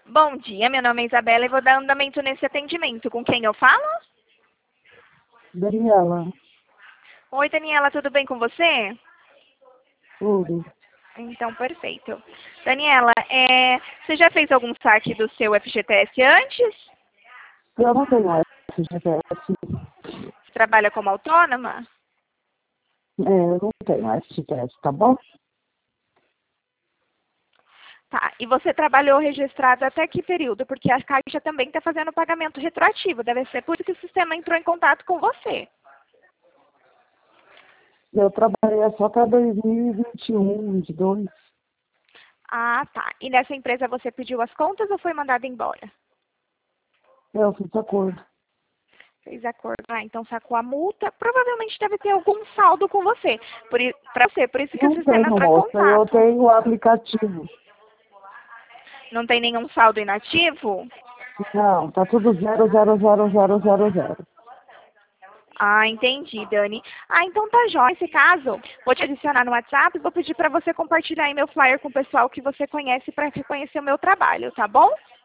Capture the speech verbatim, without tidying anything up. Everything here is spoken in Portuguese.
Bom dia, meu nome é Isabela e vou dar andamento nesse atendimento. Com quem eu falo? Daniela, Oi, Daniela, tudo bem com você? tudo. Então, perfeito. Daniela, é, você já fez algum saque do seu F G T S antes? Eu não tenho F G T S. Você trabalha como autônoma? É, eu não tenho F G T S, tá bom? Tá, e você trabalhou registrado até que período? Porque a Caixa também está fazendo pagamento retroativo. Deve ser por isso que o sistema entrou em contato com você. Eu trabalhei só até dois mil e vinte e um, vinte e dois. Ah, tá. E nessa empresa você pediu as contas ou foi mandado embora? Eu fiz acordo. Fez acordo. Ah, então sacou a multa. Provavelmente deve ter algum saldo com você. Por, pra você, por isso que o Não sistema tenho, entrou em moça. Eu contato. tenho o aplicativo. Não tem nenhum saldo inativo? Não, tá tudo zero, zero, zero, zero, zero, zero. Ah, entendi, Dani. Ah, então tá jóia. Nesse caso, vou te adicionar no WhatsApp e vou pedir para você compartilhar aí meu flyer com o pessoal que você conhece para reconhecer o meu trabalho, tá bom?